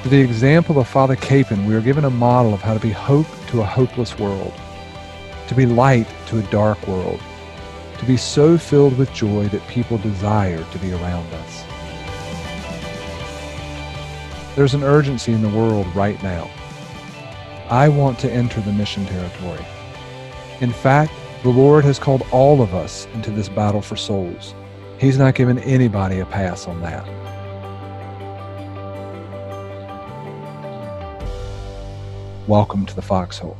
Through the example of Father Capon, we are given a model of how to be hope to a hopeless world, to be light to a dark world, to be so filled with joy that people desire to be around us. There's an urgency in the world right now. I want to enter the mission territory. In fact, the Lord has called all of us into this battle for souls. He's not given anybody a pass on that. Welcome to the Foxhole.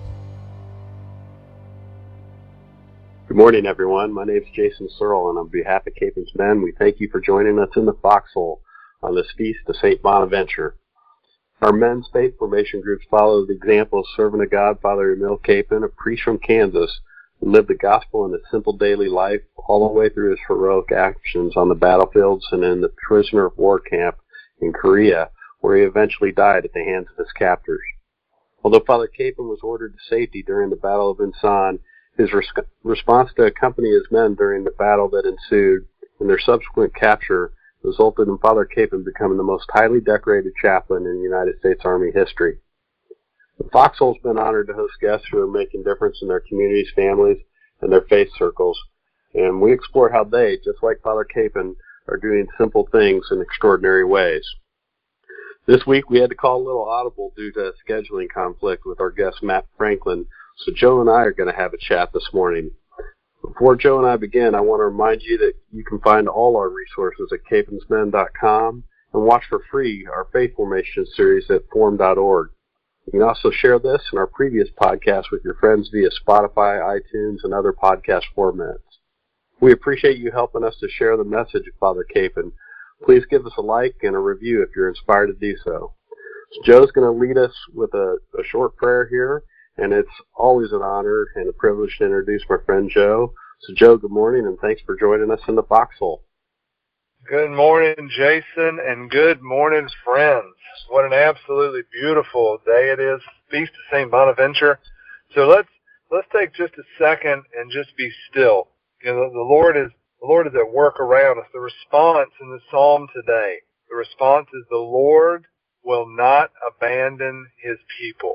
Good morning, everyone. My name is Jason Searle, and on behalf of Capon's Men, we thank you for joining us in the Foxhole on this feast of St. Bonaventure. Our men's faith formation groups follow the example of servant of God, Father Emil Capon, a priest from Kansas, who lived the gospel in his simple daily life all the way through his heroic actions on the battlefields and in the prisoner of war camp in Korea, where he eventually died at the hands of his captors. Although Father Capon was ordered to safety during the Battle of Insan, his response to accompany his men during the battle that ensued and their subsequent capture resulted in Father Capon becoming the most highly decorated chaplain in United States Army history. The Foxhole's been honored to host guests who are making a difference in their communities, families, and their faith circles, and we explore how they, just like Father Capon, are doing simple things in extraordinary ways. This week we had to call a little audible due to a scheduling conflict with our guest Matt Franklin, so Joe and I are going to have a chat this morning. Before Joe and I begin, I want to remind you that you can find all our resources at caponsmen.com and watch for free our Faith Formation series at form.org. You can also share this and our previous podcasts with your friends via Spotify, iTunes, and other podcast formats. We appreciate you helping us to share the message of Father Capon. Please give us a like and a review if you're inspired to do so. Joe's going to lead us with a short prayer here, and it's always an honor and a privilege to introduce my friend Joe. So Joe, good morning, and thanks for joining us in the Foxhole. Good morning, Jason, and good morning, friends. What an absolutely beautiful day it is, Feast of St. Bonaventure. So let's take just a second and just be still. You know, the Lord is at work around us. The response in the psalm today, the response is the Lord will not abandon his people.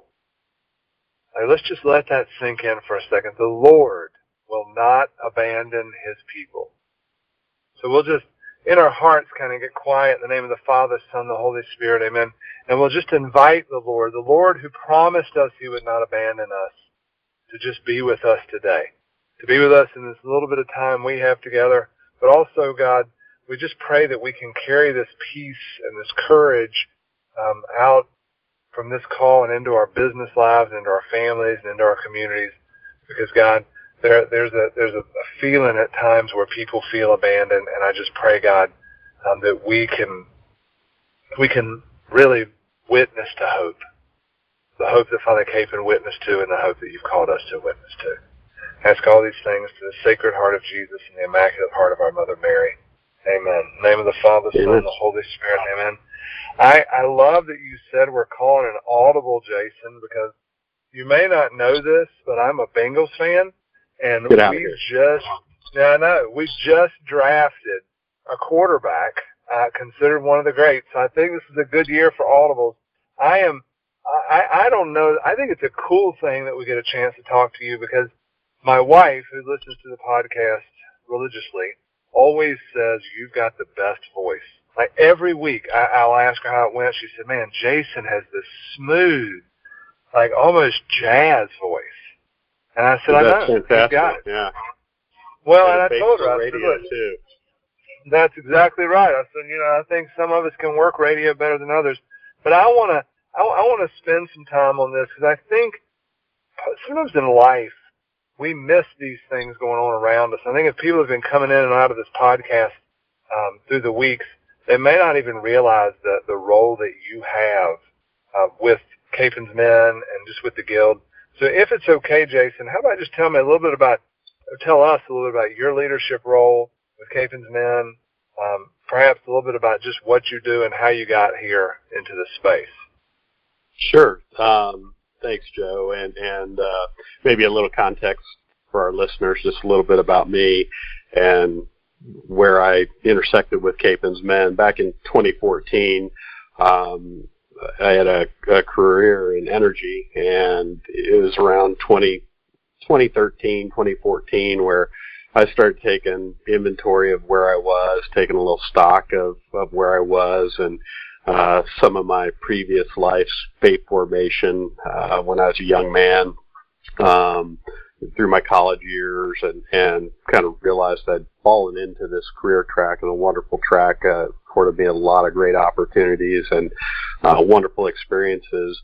Now, let's just let that sink in for a second. The Lord will not abandon his people. So we'll just, in our hearts, kind of get quiet in the name of the Father, Son, the Holy Spirit, amen. And we'll just invite the Lord who promised us he would not abandon us, to just be with us today, to be with us in this little bit of time we have together. But also, God, we just pray that we can carry this peace and this courage out from this call and into our business lives, into our families, and into our communities. Because, God, there's a feeling at times where people feel abandoned, and I just pray, God, that we can really witness to hope, the hope that Father Capon witnessed to, and the hope that you've called us to witness to. I ask all these things to the Sacred Heart of Jesus and the Immaculate Heart of our Mother Mary. Amen. In the name of the Father, Son, and the Holy Spirit. Amen. I love that you said we're calling an audible, Jason, because you may not know this, but I'm a Bengals fan, and we just drafted a quarterback considered one of the greats. So I think this is a good year for audibles. I don't know. I think it's a cool thing that we get a chance to talk to you, because my wife, who listens to the podcast religiously, always says you've got the best voice. Like every week, I'll ask her how it went. She said, "Man, Jason has this smooth, like almost jazz voice." And I said, "I know, fantastic. You've got it." Yeah. Well, and I told her, I said, radio "Look, too. That's exactly right." I said, I think some of us can work radio better than others, but I want to spend some time on this, because I think sometimes in life we miss these things going on around us. I think if people have been coming in and out of this podcast through the weeks, they may not even realize the role that you have with Capon's Men and just with the Guild. So if it's okay, Jason, how about just tell us a little bit about your leadership role with Capon's Men, perhaps a little bit about just what you do and how you got here into this space. Sure. Thanks, Joe, and maybe a little context for our listeners, just a little bit about me and where I intersected with Capon's Men. Back in 2014, I had a career in energy, and it was around 2013, 2014, where I started taking inventory of where I was, taking a little stock of where I was, and some of my previous life's faith formation when I was a young man, through my college years, and kind of realized I'd fallen into this career track, and a wonderful track, afforded me a lot of great opportunities and wonderful experiences,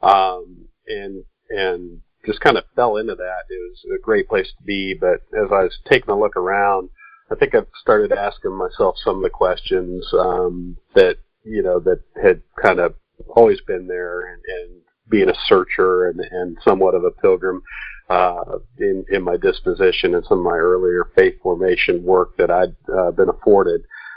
and just kind of fell into that. It was a great place to be, but as I was taking a look around, I think I've started asking myself some of the questions that had kind of always been there, and being a searcher and somewhat of a pilgrim in my disposition and some of my earlier faith formation work that I'd been afforded.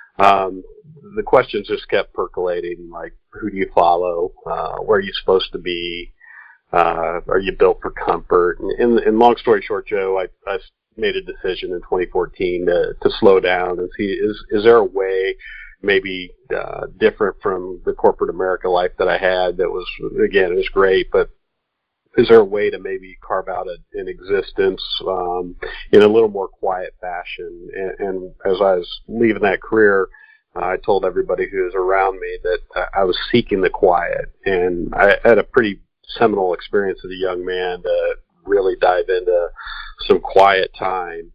The questions just kept percolating, like, who do you follow? Where are you supposed to be? Are you built for comfort? And long story short, Joe, I made a decision in 2014 to slow down and see, is there a way maybe different from the corporate America life that I had that was, again, it was great, but is there a way to maybe carve out an existence in a little more quiet fashion? And as I was leaving that career, I told everybody who was around me that I was seeking the quiet, and I had a pretty seminal experience as a young man to really dive into some quiet time,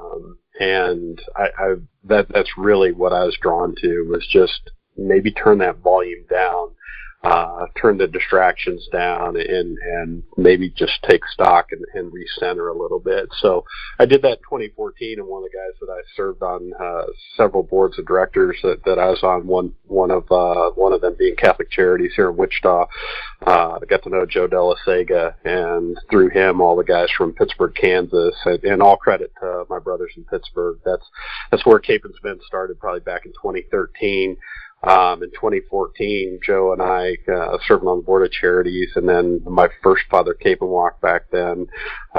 and that's really what I was drawn to, was just maybe turn that volume down, turn the distractions down, and maybe just take stock and recenter a little bit. So I did that in 2014, and one of the guys that I served on several boards of directors that I was on, one of them being Catholic Charities here in Wichita. I got to know Joe Della Sega, and through him, all the guys from Pittsburgh, Kansas, and all credit to my brothers in Pittsburgh. That's where Cape and Spin started, probably back in 2013. In 2014, Joe and I serving on the board of charities, and then my first Father Cape and Walk back then,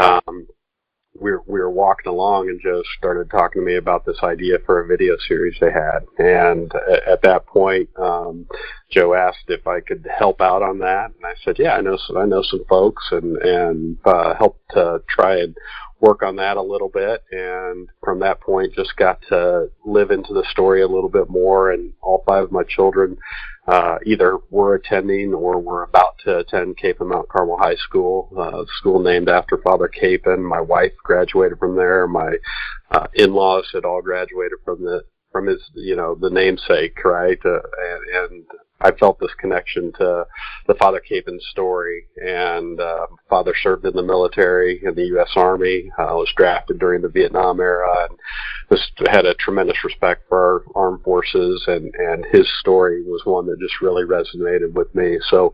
we were walking along, and Joe started talking to me about this idea for a video series they had. And at that point, Joe asked if I could help out on that, and I said, yeah, I know some folks, and helped to try and work on that a little bit. And from that point, just got to live into the story a little bit more. And all 5 of my children either were attending or were about to attend Cape and Mount Carmel High School, school named after Father Capon. My wife graduated from there. My in-laws had all graduated from his, the namesake, right? And I felt this connection to the Father Capon story, and Father served in the military in the U.S. Army, was drafted during the Vietnam era, and just had a tremendous respect for our armed forces, and his story was one that just really resonated with me. So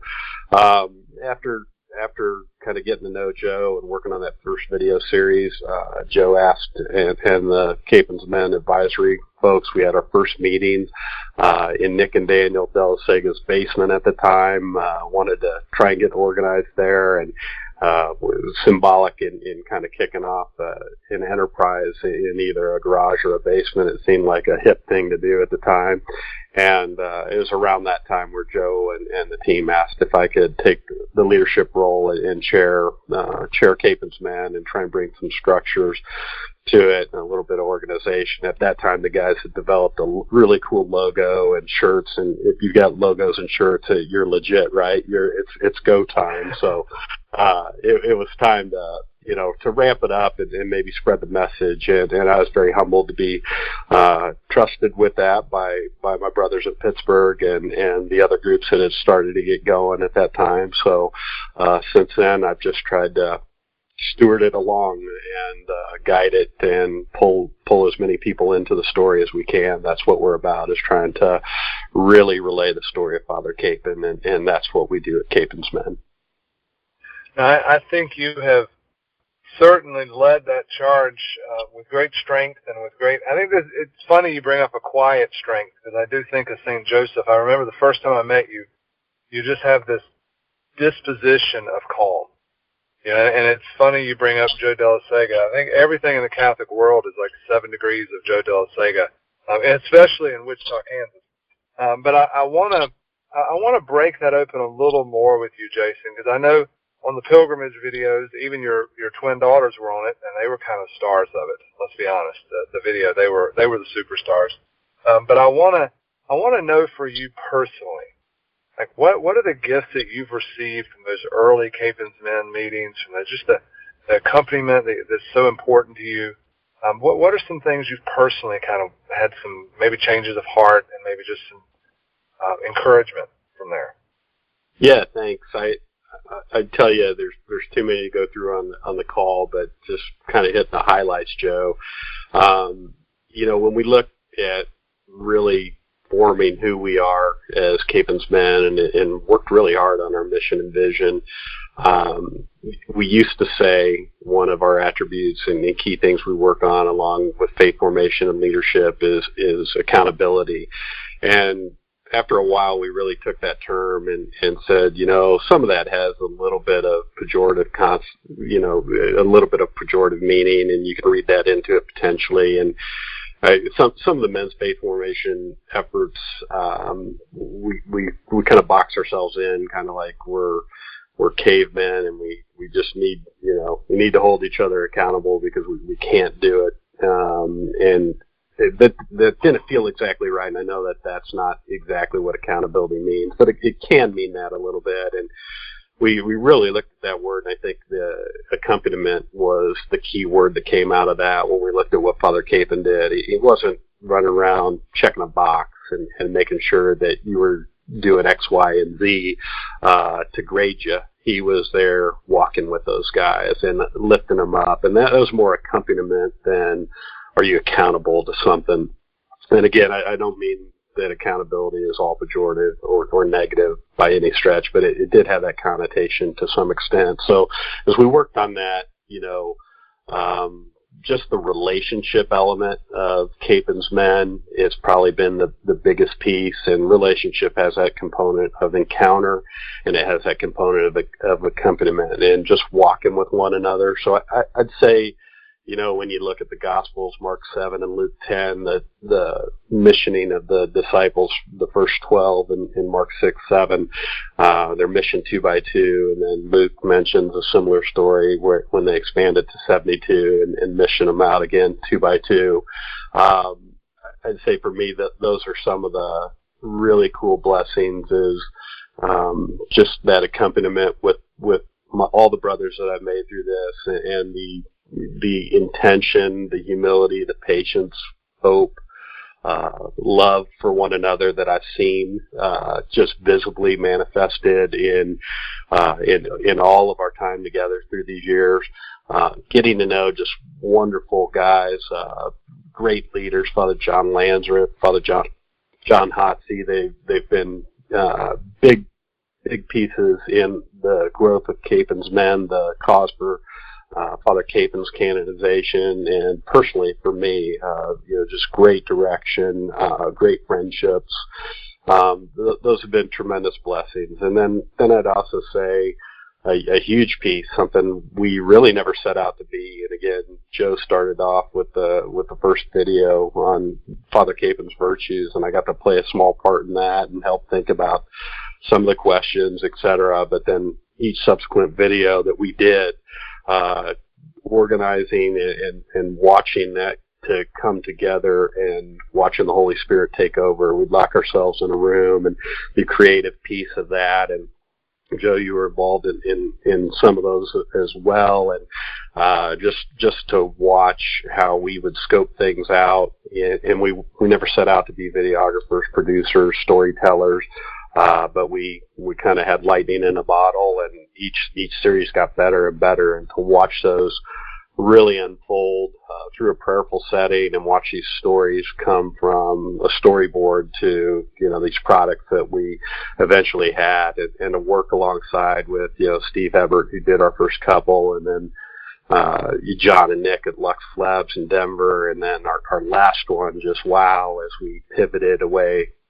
after kind of getting to know Joe and working on that first video series, Joe asked, and the Capen's Men Advisory folks, we had our first meeting in Nick and Daniel Della Sega's basement at the time. Wanted to try and get organized there, and it was symbolic in kind of kicking off an enterprise in either a garage or a basement. It seemed like a hip thing to do at the time. And it was around that time where Joe and the team asked if I could take the leadership role and chair Capen's Men and try and bring some structures to it and a little bit of organization. At that time, the guys had developed a really cool logo and shirts, and if you've got logos and shirts, you're legit, right? It's go time. So it was time to ramp it up and maybe spread the message. And I was very humbled to be trusted with that by my brothers in Pittsburgh and the other groups that had started to get going at that time. So since then, I've just tried to steward it along and guide it and pull as many people into the story as we can. That's what we're about, is trying to really relay the story of Father Capon, and that's what we do at Capen's Men. Now, I think you have certainly led that charge with great strength and with great. I think that it's funny you bring up a quiet strength, because I do think of St. Joseph. I remember the first time I met you, you just have this disposition of calm. And it's funny you bring up Joe Della Sega. I think everything in the Catholic world is like 7 degrees of Joe Della Sega, and especially in Wichita, Kansas. But I want I want to break that open a little more with you, Jason, because I know on the pilgrimage videos, even your twin daughters were on it, and they were kind of stars of it. Let's be honest. The video, they were the superstars. But I want to know for you personally, like what are the gifts that you've received from those early Capons Men meetings, from just the accompaniment that's so important to you? What are some things you've personally kind of had some maybe changes of heart and maybe just some encouragement from there? Yeah, thanks. I'd tell you there's too many to go through on the call, but just kind of hit the highlights, Joe. When we look at really forming who we are as Capons Men and worked really hard on our mission and vision, we used to say one of our attributes and the key things we work on along with faith formation and leadership is accountability. And after a while, we really took that term and said, some of that has a little bit of pejorative, a little bit of pejorative meaning, and you can read that into it potentially. And some of the men's faith formation efforts, we kind of box ourselves in, kind of like we're cavemen, and we just need, we need to hold each other accountable because we can't do it. And that didn't feel exactly right, and I know that that's not exactly what accountability means, but it can mean that a little bit. And we really looked at that word, and I think the accompaniment was the key word that came out of that when we looked at what Father Capon did. He wasn't running around checking a box and making sure that you were doing X, Y, and Z to grade you. He was there walking with those guys and lifting them up, and that was more accompaniment than are you accountable to something. And again, I don't mean that accountability is all pejorative or negative by any stretch, but it did have that connotation to some extent. So as we worked on that, just the relationship element of Capons Men, it's probably been the biggest piece, and relationship has that component of encounter, and it has that component of accompaniment and just walking with one another. So I'd say, when you look at the Gospels, Mark 7 and Luke 10, the missioning of the disciples, the first 12 in Mark 6, 7, their mission 2 by 2, and then Luke mentions a similar story when they expanded to 72 and mission them out again 2 by 2. I'd say for me that those are some of the really cool blessings is just that accompaniment with all the brothers that I've made through this, and the intention, the humility, the patience, hope, love for one another that I've seen just visibly manifested in all of our time together through these years. Getting to know just wonderful guys, great leaders, Father John Lansrith, Father John Hotsey. They've been big pieces in the growth of Capons Men, the cause for Father Capon's canonization, and personally for me, just great direction, great friendships. Those have been tremendous blessings. And then I'd also say a huge piece, something we really never set out to be. And again, Joe started off with the first video on Father Capon's virtues, and I got to play a small part in that and help think about some of the questions, etc. But then each subsequent video that we did, organizing and watching that to come together and watching the Holy Spirit take over. We'd lock ourselves in a room and the creative piece of that. And Joe, you were involved in some of those as well. And just to watch how we would scope things out. And we never set out to be videographers, producers, storytellers. But we kind of had lightning in a bottle, and each series got better and better. And to watch those really unfold through a prayerful setting and watch these stories come from a storyboard to, these products that we eventually had, and to work alongside with, Steve Ebert, who did our first couple, and then John and Nick at Lux Labs in Denver, and then our last one, just wow, as we pivoted away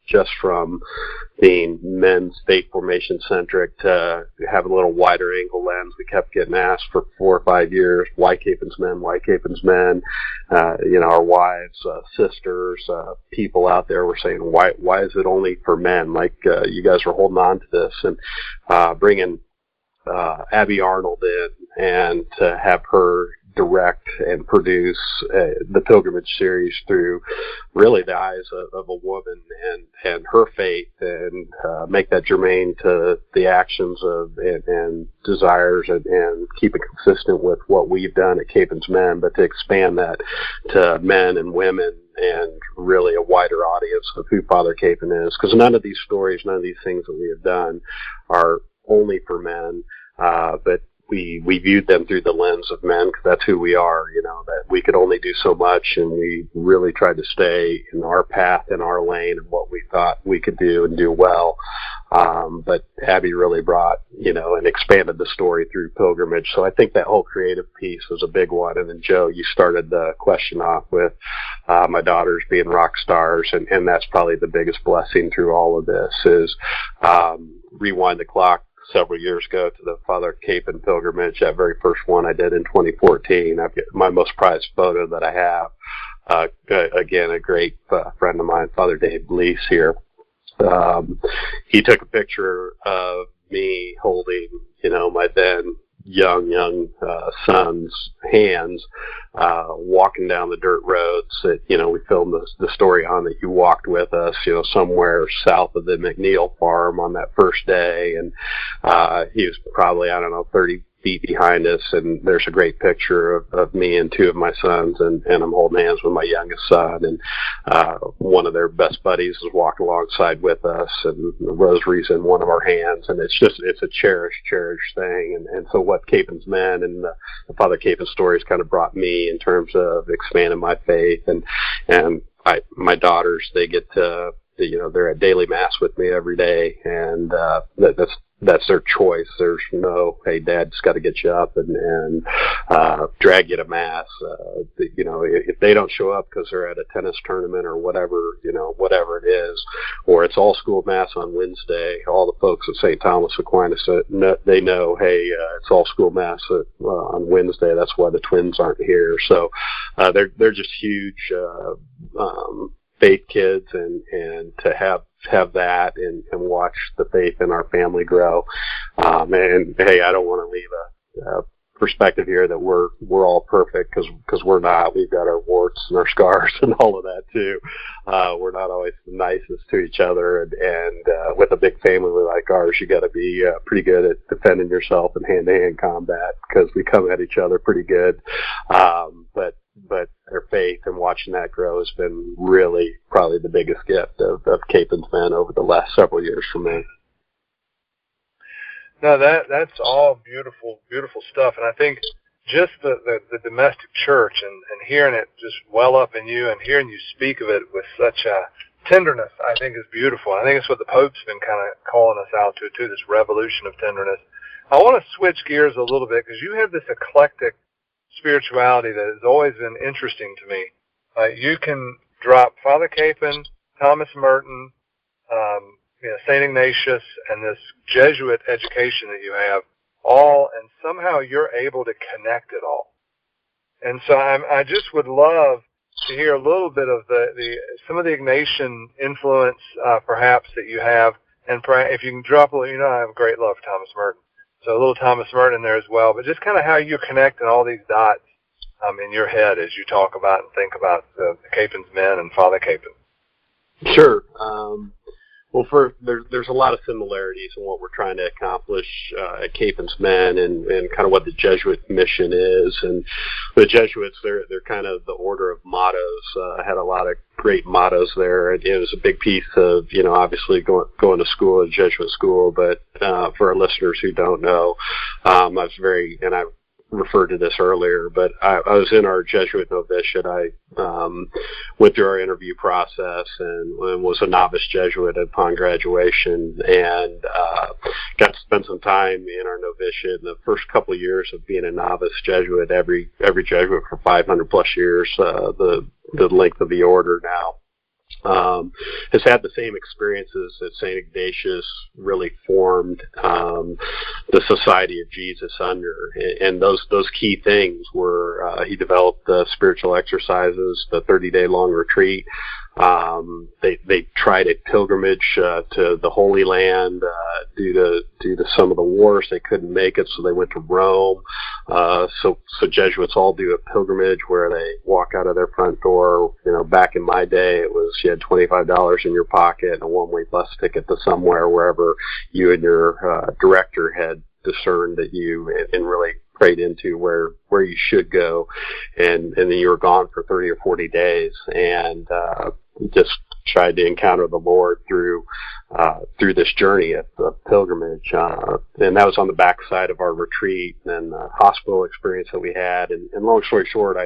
just from being men's faith formation centric to have a little wider angle lens. We kept getting asked for 4 or 5 years, why Capen's Men, why Capen's Men? Our wives, sisters, people out there were saying, why is it only for men? Like, you guys are holding on to this, and bringing Abby Arnold in, and to have her direct and produce the Pilgrimage series through really the eyes of a woman and her faith, and make that germane to the actions of and desires, and keep it consistent with what we've done at Capen's Men, but to expand that to men and women and really a wider audience of who Father Capen is, because none of these stories, none of these things that we have done are only for men, but we viewed them through the lens of men, because that's who we are, that we could only do so much, and we really tried to stay in our path, in our lane, and what we thought we could do and do well. But Abby really brought, and expanded the story through Pilgrimage. So I think that whole creative piece was a big one. And then, Joe, you started the question off with my daughters being rock stars, and that's probably the biggest blessing through all of this is rewind the clock several years ago to the Father Capen pilgrimage, that very first one I did in 2014. I've got my most prized photo that I have. Again, a great friend of mine, Father Dave Lease here. He took a picture of me holding, my then young son's hands, walking down the dirt roads that, we filmed the story on, that you walked with us, somewhere south of the McNeil farm on that first day. And he was probably, 30 feet behind us, and there's a great picture of me and 2 of my sons, and I'm holding hands with my youngest son, and one of their best buddies is walking alongside with us, and the rosary's in one of our hands, and it's a cherished thing. And so what Capen's Men and the Father Capen stories kind of brought me in terms of expanding my faith, and my daughters, they get to, they're at daily mass with me every day, and that's their choice. There's no, hey, Dad's got to get you up and drag you to mass. If they don't show up because they're at a tennis tournament or whatever, whatever it is, or it's all school mass on Wednesday, all the folks at St. Thomas Aquinas, they know, hey, it's all school mass on Wednesday. That's why the twins aren't here. So they're just huge faith kids, and to have that and watch the faith in our family grow. And hey, I don't want to leave a perspective here that we're all perfect, because we're not. We've got our warts and our scars and all of that too. We're not always the nicest to each other, and with a big family like ours, you got to be pretty good at defending yourself in hand-to-hand combat, because we come at each other pretty good. But their faith and watching that grow has been really probably the biggest gift of Capen's Men over the last several years for me. No, that's all beautiful stuff. And I think just the domestic church and hearing it just well up in you, and hearing you speak of it with such a tenderness, I think is beautiful. I think it's what the Pope's been kind of calling us out to, too, this revolution of tenderness. I want to switch gears a little bit, because you have this eclectic spirituality that has always been interesting to me. You can drop Father Capen, Thomas Merton, St. Ignatius, and this Jesuit education that you have, all, and somehow you're able to connect it all. And so I just would love to hear a little bit of some of the Ignatian influence, perhaps, that you have, and if you can drop a little, I have a great love for Thomas Merton. So a little Thomas Merton in there as well, but just kind of how you're connecting all these dots in your head as you talk about and think about the Capen's Men and Father Capen. Sure. Well, there's a lot of similarities in what we're trying to accomplish at Capen's Men, and kind of what the Jesuit mission is. And the Jesuits, they're kind of the order of mottos. Had a lot of great mottos there. And it was a big piece of, obviously going to school, a Jesuit school. But for our listeners who don't know, I referred to this earlier, but I was in our Jesuit novitiate. I went through our interview process and was a novice Jesuit upon graduation, and got to spend some time in our novitiate. In the first couple of years of being a novice Jesuit, every Jesuit for 500 plus years, the length of the order now. has had the same experiences that St. Ignatius really formed the Society of Jesus under. And those key things were he developed the spiritual exercises, the 30-day long retreat. They tried a pilgrimage to the Holy Land due to some of the wars. They couldn't make it, so they went to Rome. So Jesuits all do a pilgrimage where they walk out of their front door. Back in my day, it was you had $25 in your pocket and a one-way bus ticket to somewhere, wherever you and your director had discerned that you and really prayed into where you should go, and then you were gone for 30 or 40 days, and just tried to encounter the Lord through this journey of pilgrimage, and that was on the backside of our retreat and hospital experience that we had. And long story short,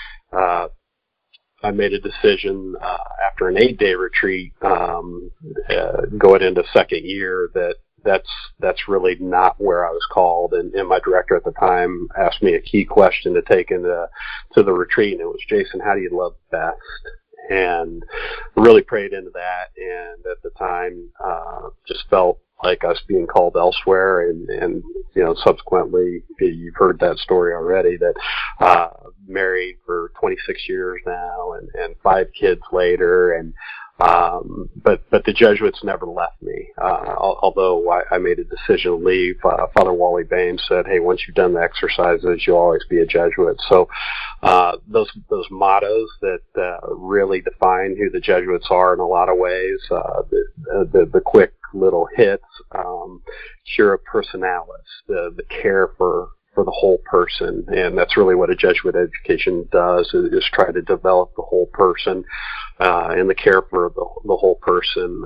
I made a decision after an 8-day retreat, going into second year, that's really not where I was called. And my director at the time asked me a key question to take into the retreat, and it was, Jason, how do you love best? And really prayed into that, and at the time just felt like I was being called elsewhere, and subsequently, you've heard that story already, that married for 26 years now, and 5 kids later, and but the Jesuits never left me. Although I made a decision to leave, Father Wally Bain said, "Hey, once you've done the exercises, you'll always be a Jesuit." So those mottos that really define who the Jesuits are in a lot of ways. The quick little hits, cura personalis, the care for the whole person, and that's really what a Jesuit education does, is try to develop the whole person, and the care for the whole person.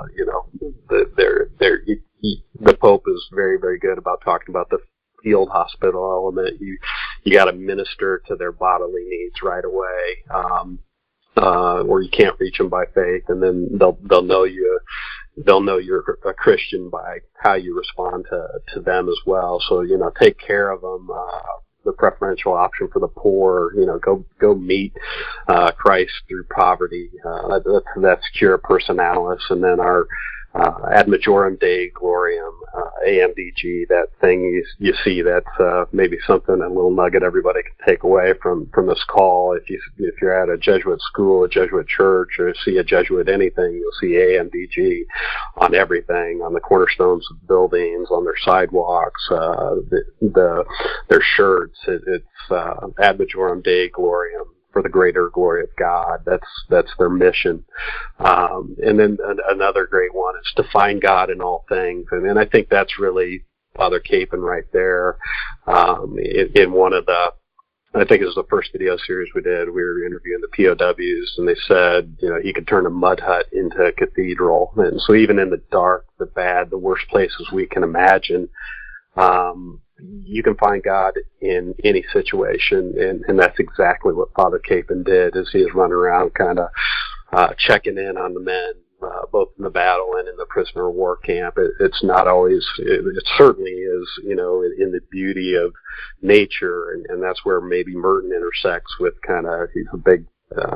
The Pope is very, very good about talking about the field hospital element. You got to minister to their bodily needs right away, or you can't reach them by faith, and then they'll know you. They'll know you're a Christian by how you respond to them as well. So, take care of them. The preferential option for the poor, go meet Christ through poverty. That's cura personalis. And then our Ad Majorem Dei Gloriam, AMDG, that thing you see, that's maybe something, a little nugget everybody can take away from this call. If you're at a Jesuit school, a Jesuit church, or see a Jesuit anything, you'll see AMDG on everything, on the cornerstones of buildings, on their sidewalks, their shirts. It's Ad Majorem Dei Gloriam, for the greater glory of God. That's their mission. And then another great one is to find God in all things. And I think that's really Father Capon right there. In one of I think it was the first video series we did, we were interviewing the POWs, and they said, you could turn a mud hut into a cathedral. And so even in the dark, the bad, the worst places we can imagine, you can find God in any situation, and that's exactly what Father Capon did, as he is running around kind of checking in on the men, both in the battle and in the prisoner of war camp. It's not always, it certainly is, in the beauty of nature, and that's where maybe Merton intersects with he's a big,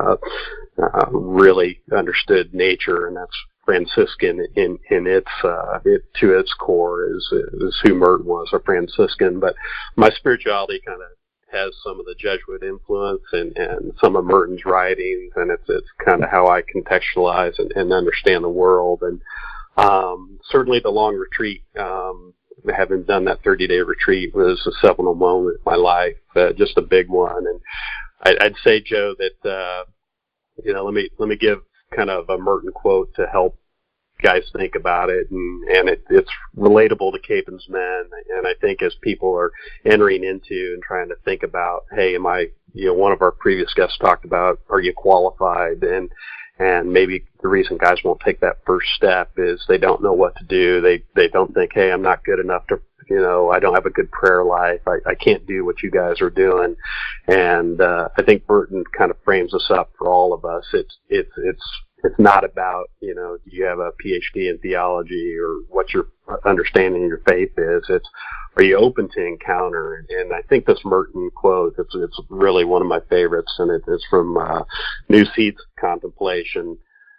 really understood nature, and that's Franciscan in its to its core is who Merton was, a Franciscan. But my spirituality kind of has some of the Jesuit influence and some of Merton's writings, and it's kind of how I contextualize and understand the world. And certainly the long retreat, having done that 30-day retreat, was a seminal moment in my life, just a big one. And I'd say, Joe, that let me give kind of a Merton quote to help guys think about it, and it's relatable to Capon's men. And I think as people are entering into and trying to think about, hey, am I, one of our previous guests talked about, are you qualified? And maybe the reason guys won't take that first step is they don't know what to do. They don't think, hey, I'm not good enough to, I don't have a good prayer life. I can't do what you guys are doing. And I think Merton kind of frames this up for all of us. It's not about, do you have a PhD in theology or what your understanding of your faith is. It's, are you open to encounter? And I think this Merton quote, it's really one of my favorites, and it's from New Seeds of Contemplation.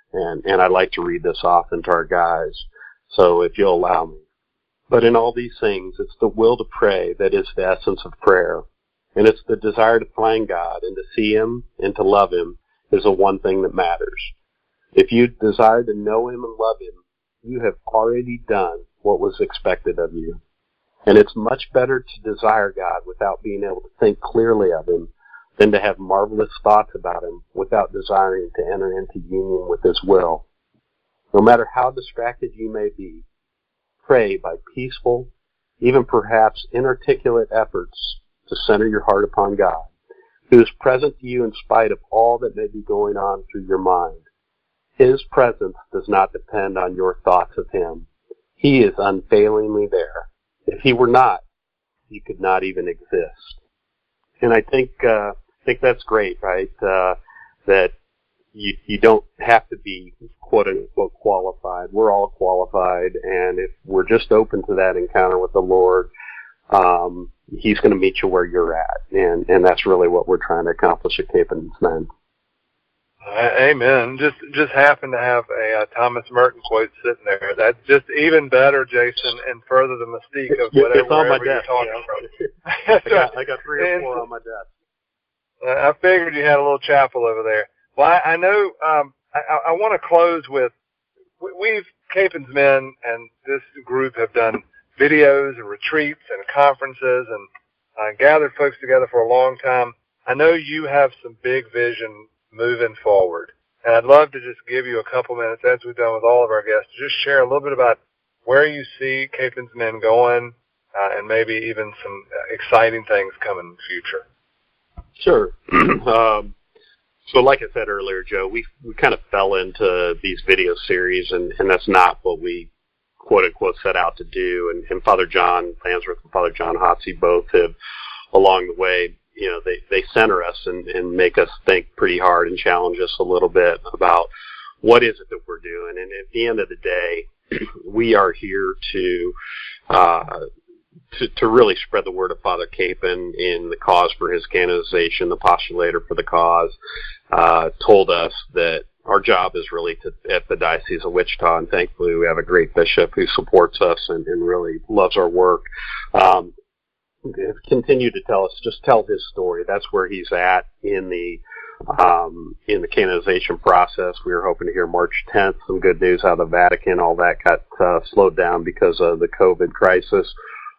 And I like to read this often to our guys, so if you'll allow me. But in all these things, it's the will to pray that is the essence of prayer. And it's the desire to find God and to see Him and to love Him is the one thing that matters. If you desire to know Him and love Him, you have already done what was expected of you. And it's much better to desire God without being able to think clearly of Him than to have marvelous thoughts about Him without desiring to enter into union with His will. No matter how distracted you may be, pray by peaceful, even perhaps inarticulate efforts to center your heart upon God, who is present to you in spite of all that may be going on through your mind. His presence does not depend on your thoughts of Him. He is unfailingly there. If He were not, you could not even exist. And I think that's great, right? That you don't have to be quote unquote qualified. We're all qualified, and if we're just open to that encounter with the Lord, He's going to meet you where you're at, and that's really what we're trying to accomplish at Captain's Men. Amen. Just happen to have a Thomas Merton quote sitting there. That's just even better, Jason, and further the mystique of whatever you're talking about. I got 3 or 4 on my desk. I figured you had a little chapel over there. Well, I know I want to close with, we've, Captain's Men and this group have done videos and retreats and conferences and gathered folks together for a long time. I know you have some big vision moving forward, and I'd love to just give you a couple minutes, as we've done with all of our guests, to just share a little bit about where you see Captain's Men going and maybe even some exciting things coming in the future. Sure. So like I said earlier, Joe, we kind of fell into these video series, and that's not what we quote-unquote set out to do. And Father John Lansworth and Father John Hotsey both have, along the way, they center us and make us think pretty hard and challenge us a little bit about what is it that we're doing. And at the end of the day, we are here to really spread the word of Father Capon in the cause for his canonization. The postulator for the cause told us that our job is really at the Diocese of Wichita, and thankfully we have a great bishop who supports us and really loves our work. Continue to tell us, just tell his story. That's where he's at in the canonization process. We were hoping to hear March 10th, some good news out of the Vatican. All that got slowed down because of the COVID crisis.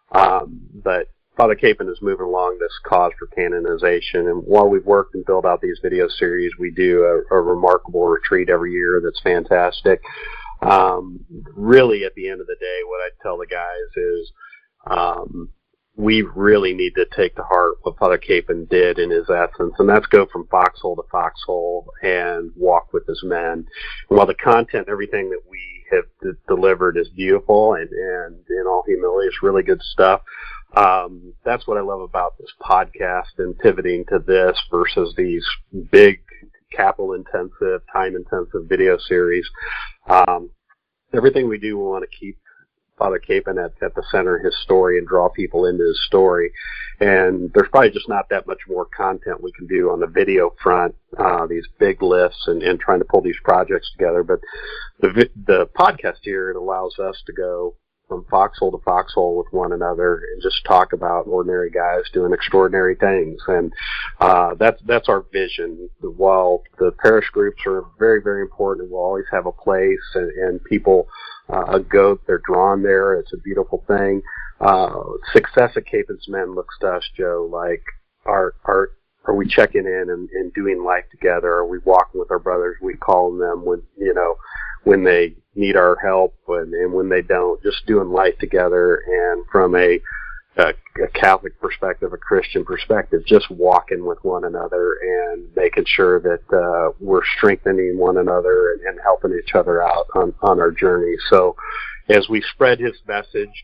But Father Capon is moving along this cause for canonization. And while we've worked and built out these video series, we do a remarkable retreat every year that's fantastic. Really, at the end of the day, what I tell the guys is we really need to take to heart what Father Capon did in his essence, and that's go from foxhole to foxhole and walk with his men. And while the content, everything that we have delivered is beautiful and in all humility, it's really good stuff. That's what I love about this podcast and pivoting to this versus these big capital-intensive, time-intensive video series. Everything we do, we want to keep Father Capon at the center of his story and draw people into his story. And there's probably just not that much more content we can do on the video front, these big lists and trying to pull these projects together. But the podcast here, it allows us to go from foxhole to foxhole with one another and just talk about ordinary guys doing extraordinary things. And that's our vision. While the parish groups are very, very important, we'll always have a place and people they're drawn there. It's a beautiful thing. Success at Captain's Men looks to us, Joe, like are we checking in and doing life together? Are we walking with our brothers? We call them when they need our help and when they don't, just doing life together. And from a Catholic perspective, a Christian perspective, just walking with one another and making sure that we're strengthening one another and helping each other out on our journey. So as we spread his message,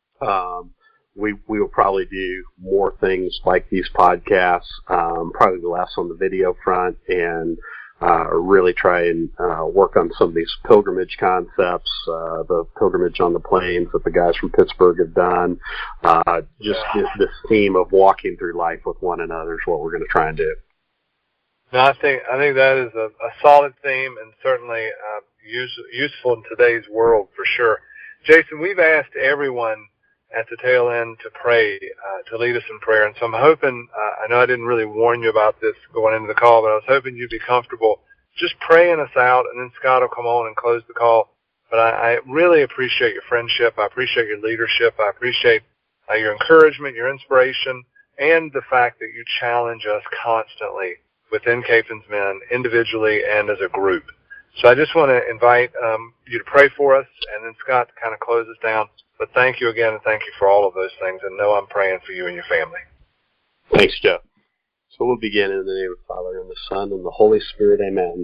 we will probably do more things like these podcasts, probably less on the video front, and really try and work on some of these pilgrimage concepts, the pilgrimage on the plains that the guys from Pittsburgh have done. Just this theme of walking through life with one another is what we're going to try and do. No, I think that is a solid theme and certainly useful in today's world for sure. Jason, we've asked everyone at the tail end to pray, to lead us in prayer, and so I'm hoping, I know I didn't really warn you about this going into the call, but I was hoping you'd be comfortable just praying us out, and then Scott will come on and close the call. But I really appreciate your friendship. I appreciate your leadership. I appreciate your encouragement, your inspiration, and the fact that you challenge us constantly within Capen's Men, individually and as a group. So I just want to invite you to pray for us, and then Scott to kind of close us down. But thank you again, and thank you for all of those things, and know I'm praying for you and your family. Thanks, Jeff. So we'll begin in the name of the Father, and the Son, and the Holy Spirit. Amen.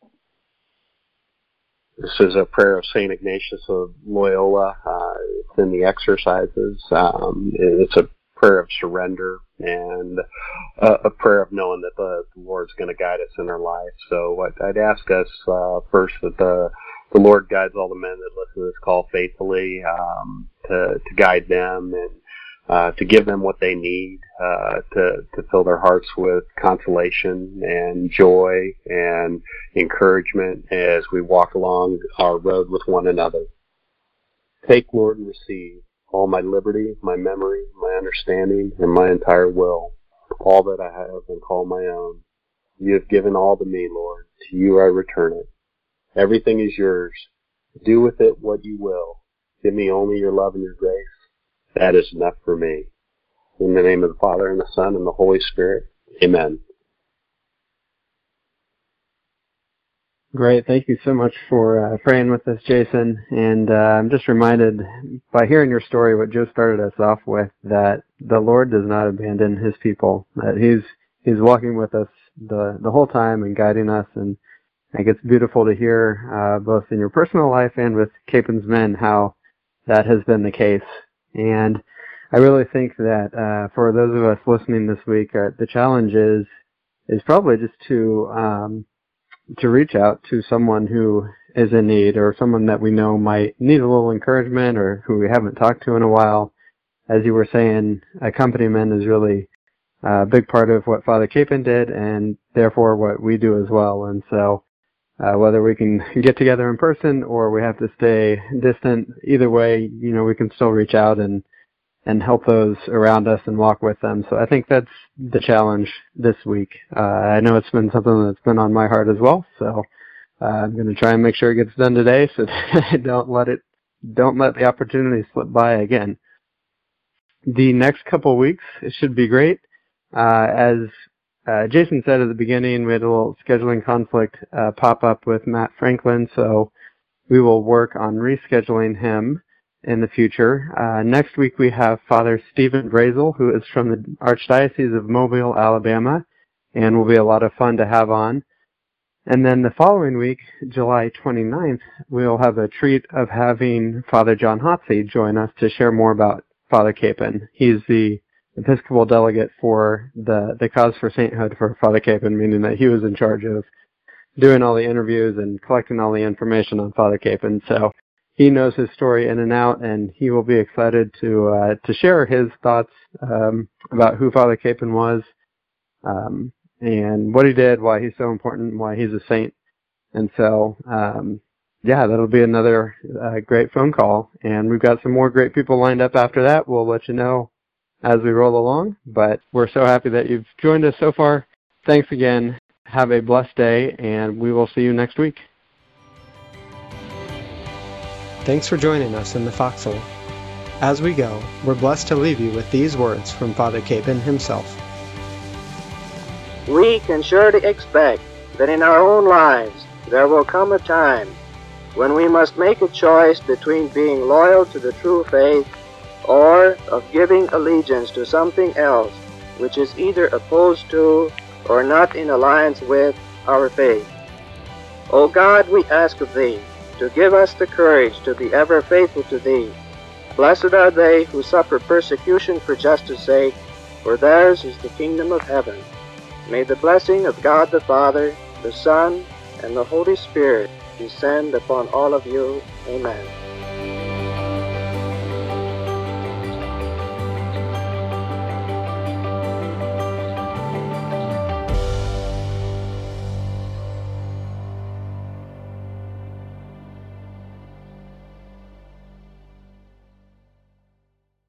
This is a prayer of St. Ignatius of Loyola. It's in the exercises. It's a prayer of surrender and a prayer of knowing that the Lord's going to guide us in our life. So I'd ask us first that the Lord guides all the men that listen to this call faithfully, to guide them and to give them what they need, to fill their hearts with consolation and joy and encouragement as we walk along our road with one another. Take, Lord, and receive all my liberty, my memory, my understanding, and my entire will, all that I have and call my own. You have given all to me, Lord. To you I return it. Everything is yours. Do with it what you will. Give me only your love and your grace. That is enough for me. In the name of the Father, and the Son, and the Holy Spirit. Amen. Great. Thank you so much for praying with us, Jason. And I'm just reminded by hearing your story, what Joe started us off with, that the Lord does not abandon his people, that he's walking with us the whole time and guiding us. And I think it's beautiful to hear both in your personal life and with Capen's Men how that has been the case. And I really think that for those of us listening this week, the challenge is probably just to reach out to someone who is in need, or someone that we know might need a little encouragement, or who we haven't talked to in a while. As you were saying, accompaniment is really a big part of what Father Capen did, and therefore what we do as well. And so whether we can get together in person or we have to stay distant, either way, we can still reach out and help those around us and walk with them. So I think that's the challenge this week. I know it's been something that's been on my heart as well. So I'm going to try and make sure it gets done today, so that I don't let the opportunity slip by again. The next couple of weeks, it should be great. As Jason said at the beginning, we had a little scheduling conflict pop up with Matt Franklin, so we will work on rescheduling him in the future. Next week we have Father Stephen Brazel, who is from the Archdiocese of Mobile, Alabama, and will be a lot of fun to have on. And then the following week, July 29th, we'll have a treat of having Father John Hotsey join us to share more about Father Capen. He's the Episcopal delegate for the Cause for Sainthood for Father Capen, meaning that he was in charge of doing all the interviews and collecting all the information on Father Capen. So he knows his story in and out, and he will be excited to share his thoughts about who Father Capen was, and what he did, why he's so important, why he's a saint. And so, that'll be another great phone call. And we've got some more great people lined up after that. We'll let you know as we roll along. But we're so happy that you've joined us so far. Thanks again. Have a blessed day, and we will see you next week. Thanks for joining us in the Foxhole. As we go, we're blessed to leave you with these words from Father Capen himself. We can surely expect that in our own lives there will come a time when we must make a choice between being loyal to the true faith or of giving allegiance to something else which is either opposed to or not in alliance with our faith. O God, we ask of Thee to give us the courage to be ever faithful to Thee. Blessed are they who suffer persecution for justice' sake, for theirs is the kingdom of heaven. May the blessing of God the Father, the Son, and the Holy Spirit descend upon all of you. Amen.